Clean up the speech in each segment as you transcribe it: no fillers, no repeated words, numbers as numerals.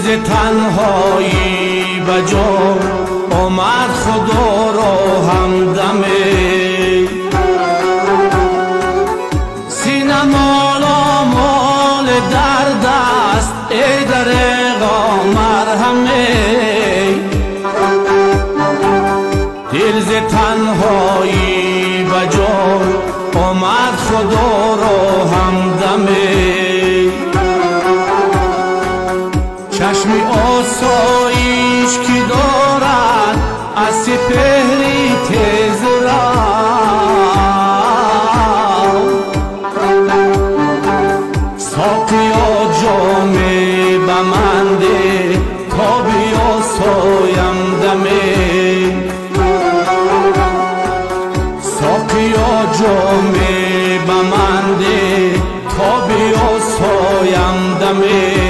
تنهایی بجا آمد خدا را همدمه سینه مال درد است ای دریغا مرهمه دل ز تنهایی بجا آمد خدا را همدمه چشم آسایش که دارد از سپهری تیز را ساقیا جام بمنده تا بیاسایم دمه ساقیا جام بمنده تا بیاسایم دمه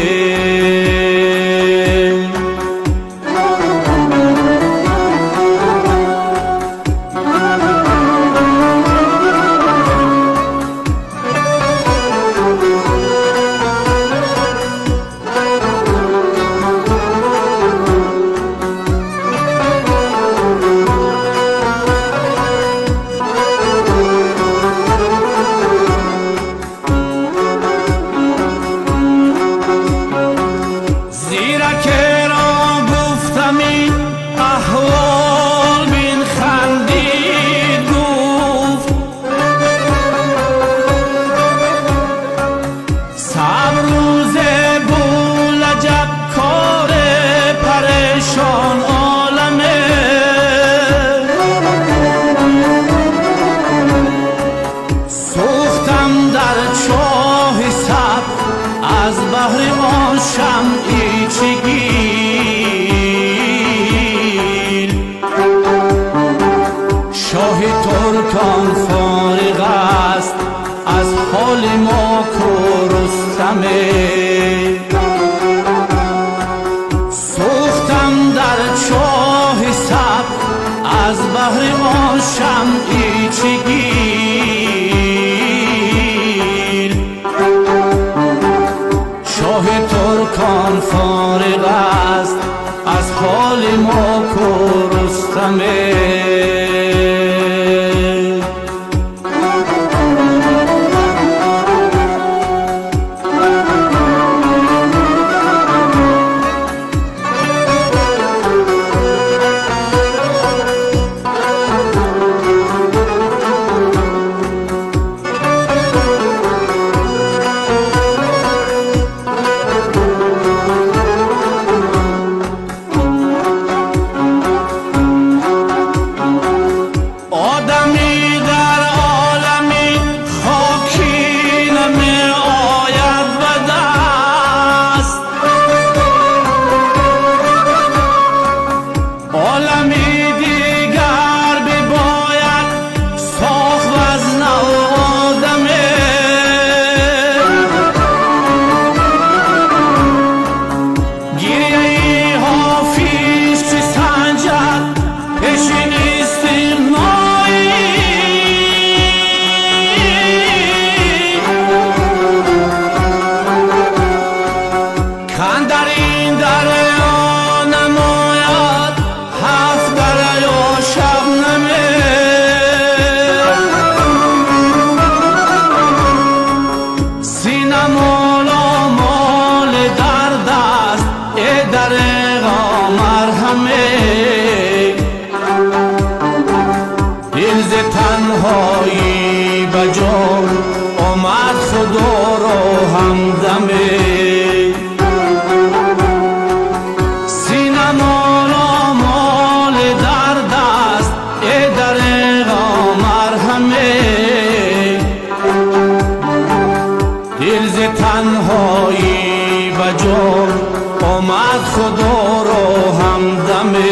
از بحر آن شمعی چگیل شاه ترکان فارغ است از حال ما که رستمه سوختم در چاه صبر از بحر آن شمعی چگیل شاه ترکان فارغ است از حال ما که رستمه تنهایی بجا آمد خدا را همدمه سینه مال درد است ای دریغا مرهمه دل ز تنهایی بجا آمد خدا را همدمه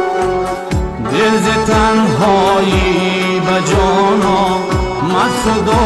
تنهایی بجانا مد خدا